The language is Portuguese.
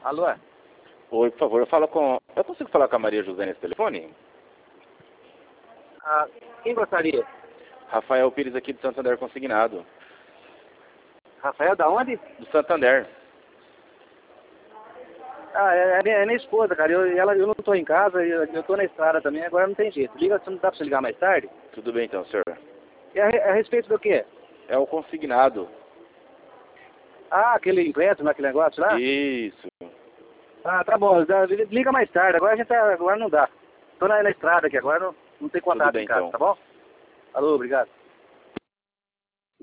Alô? Oi, por favor, eu consigo falar com a Maria José nesse telefone? Ah, quem gostaria? Rafael Pires aqui do Santander Consignado. Rafael, da onde? Do Santander. Ah, é minha esposa, cara. Eu não tô em casa, eu tô na estrada também, agora não tem jeito. Liga, não dá pra você ligar mais tarde? Tudo bem então, senhor? E a respeito do quê? É o consignado. Ah, aquele empréstimo, aquele negócio lá? Isso. Ah, tá bom. Liga mais tarde, agora não dá. Tô na estrada aqui, agora não tem Tudo contato bem em casa, então. tá bom? Alô, obrigado.